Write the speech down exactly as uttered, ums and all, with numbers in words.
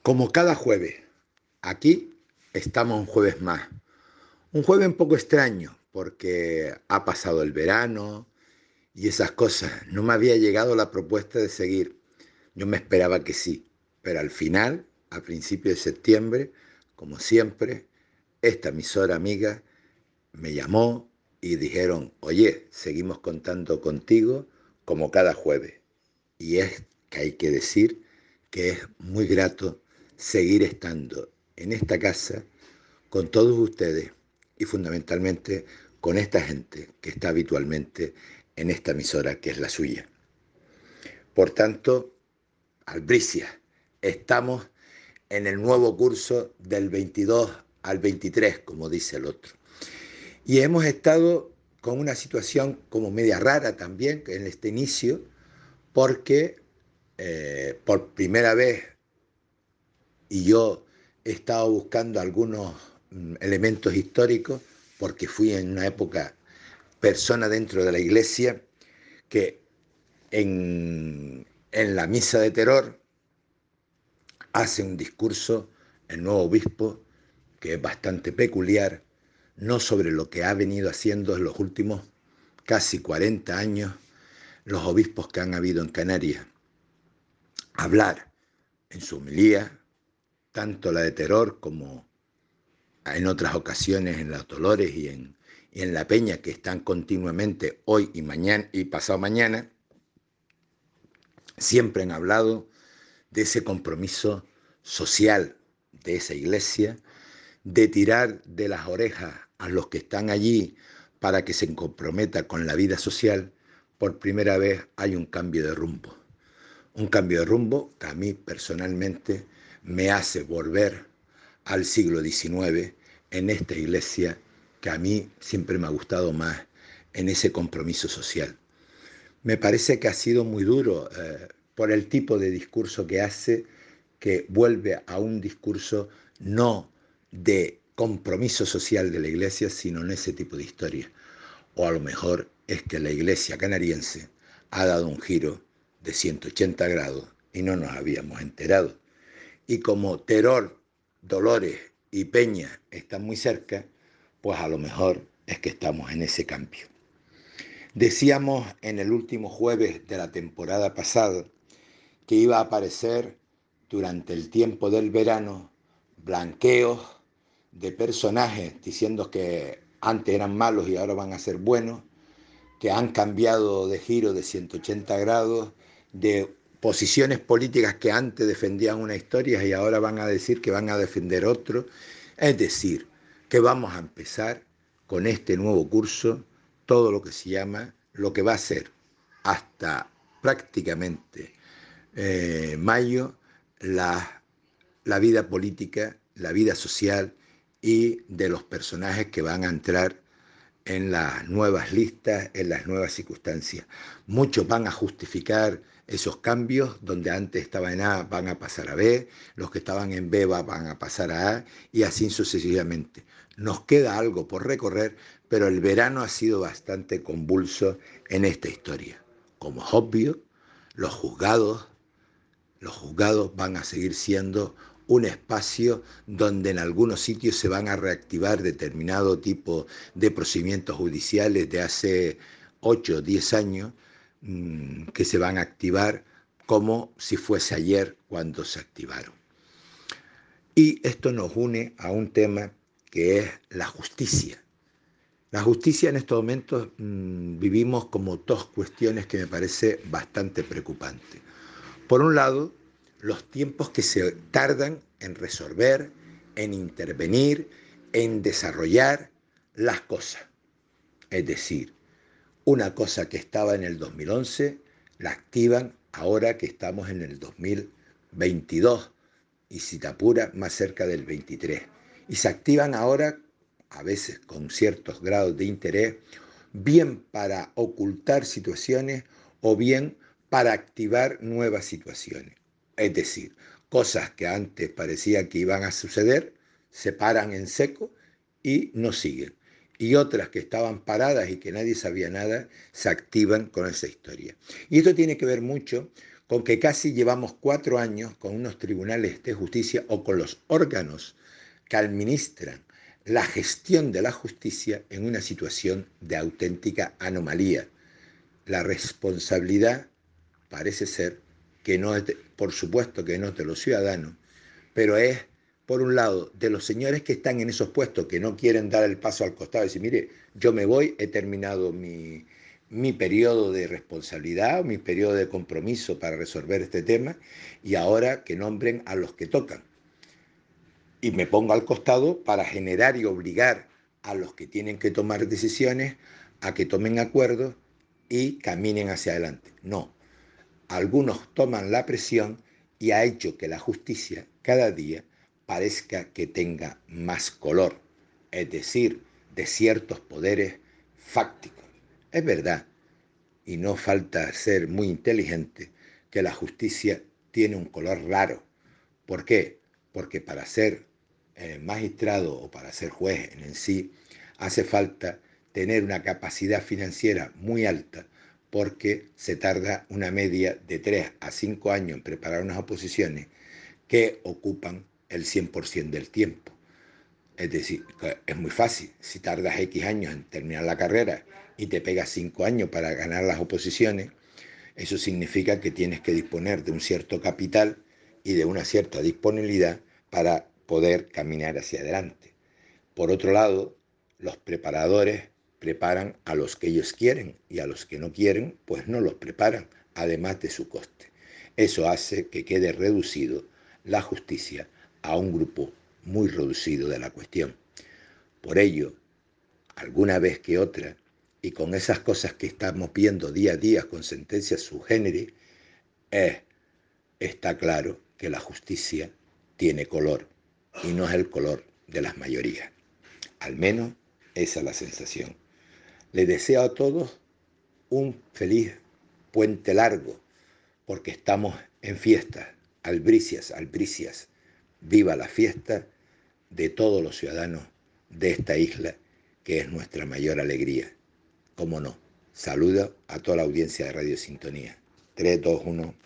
Como cada jueves, aquí estamos un jueves más. Un jueves un poco extraño porque ha pasado el verano y esas cosas. No me había llegado la propuesta de seguir. Yo me esperaba que sí, pero al final, a principios de septiembre, como siempre, esta emisora amiga me llamó y dijeron, oye, seguimos contando contigo como cada jueves. Y es que hay que decir que es muy grato seguir estando en esta casa con todos ustedes y fundamentalmente con esta gente que está habitualmente en esta emisora que es la suya. Por tanto, albricias, estamos en el nuevo curso del veintidós al veintitrés, como dice el otro. Y hemos estado con una situación como media rara también en este inicio, porque eh, por primera vez, y yo he estado buscando algunos mm, elementos históricos, porque fui en una época persona dentro de la iglesia, que en, en la misa de terror hace un discurso el nuevo obispo que es bastante peculiar, no sobre lo que ha venido haciendo en los últimos casi cuarenta años los obispos que han habido en Canarias. Hablar en su homilía, tanto la de terror como en otras ocasiones en los Dolores y en, y en la Peña, que están continuamente hoy y mañana y pasado mañana, siempre han hablado de ese compromiso social de esa iglesia, de tirar de las orejas a los que están allí para que se comprometa con la vida social. Por primera vez hay un cambio de rumbo. Un cambio de rumbo que a mí personalmente me hace volver al siglo diecinueve en esta iglesia que a mí siempre me ha gustado más en ese compromiso social. Me parece que ha sido muy duro eh, por el tipo de discurso que hace, que vuelve a un discurso no de compromiso social de la iglesia, sino en ese tipo de historia. O a lo mejor es que la iglesia canariense ha dado un giro de ciento ochenta grados y no nos habíamos enterado. Y como Terror, Dolores y Peña están muy cerca, pues a lo mejor es que estamos en ese cambio. Decíamos en el último jueves de la temporada pasada que iba a aparecer durante el tiempo del verano blanqueos de personajes diciendo que antes eran malos y ahora van a ser buenos, que han cambiado de giro de ciento ochenta grados, de posiciones políticas que antes defendían una historia y ahora van a decir que van a defender otro. Es decir, que vamos a empezar con este nuevo curso todo lo que se llama, lo que va a ser hasta prácticamente eh, mayo, la, la vida política, la vida social y de los personajes que van a entrar en las nuevas listas, en las nuevas circunstancias. Muchos van a justificar esos cambios, donde antes estaba en A van a pasar a B, los que estaban en B van a pasar a A y así sucesivamente. Nos queda algo por recorrer, pero el verano ha sido bastante convulso en esta historia. Como es obvio, los juzgados los juzgados van a seguir siendo un espacio donde en algunos sitios se van a reactivar determinado tipo de procedimientos judiciales de hace ocho o diez años mmm, que se van a activar como si fuese ayer cuando se activaron. Y esto nos une a un tema que es la justicia. La justicia en estos momentos mmm, vivimos como dos cuestiones que me parece bastante preocupante. Por un lado, los tiempos que se tardan en resolver, en intervenir, en desarrollar las cosas. Es decir, una cosa que estaba en el dos mil once, la activan ahora que estamos en el dos mil veintidós y si te apura más cerca del veintitrés. Y se activan ahora, a veces con ciertos grados de interés, bien para ocultar situaciones o bien para activar nuevas situaciones. Es decir, cosas que antes parecía que iban a suceder, se paran en seco y no siguen. Y otras que estaban paradas y que nadie sabía nada, se activan con esa historia. Y esto tiene que ver mucho con que casi llevamos cuatro años con unos tribunales de justicia o con los órganos que administran la gestión de la justicia en una situación de auténtica anomalía. La responsabilidad parece ser que no es, de, por supuesto que no es de los ciudadanos, pero es, por un lado, de los señores que están en esos puestos, que no quieren dar el paso al costado y decir, mire, yo me voy, he terminado mi, mi periodo de responsabilidad, mi periodo de compromiso para resolver este tema, y ahora que nombren a los que tocan. Y me pongo al costado para generar y obligar a los que tienen que tomar decisiones a que tomen acuerdos y caminen hacia adelante. No, algunos toman la presión y ha hecho que la justicia cada día parezca que tenga más color, es decir, de ciertos poderes fácticos. Es verdad, y no falta ser muy inteligente, que la justicia tiene un color raro. ¿Por qué? Porque para ser eh, magistrado o para ser juez en sí hace falta tener una capacidad financiera muy alta, porque se tarda una media de tres a cinco años en preparar unas oposiciones que ocupan el cien por ciento del tiempo. Es decir, es muy fácil. Si tardas X años en terminar la carrera y te pegas cinco años para ganar las oposiciones, eso significa que tienes que disponer de un cierto capital y de una cierta disponibilidad para poder caminar hacia adelante. Por otro lado, los preparadores preparan a los que ellos quieren y a los que no quieren, pues no los preparan, además de su coste. Eso hace que quede reducido la justicia a un grupo muy reducido de la cuestión. Por ello, alguna vez que otra, y con esas cosas que estamos viendo día a día con sentencias subgénere, eh, está claro que la justicia tiene color y no es el color de las mayorías. Al menos esa es la sensación. Les deseo a todos un feliz puente largo, porque estamos en fiestas, albricias, albricias. Viva la fiesta de todos los ciudadanos de esta isla, que es nuestra mayor alegría. Cómo no. Saludo a toda la audiencia de Radio Sintonía. tres, dos, uno.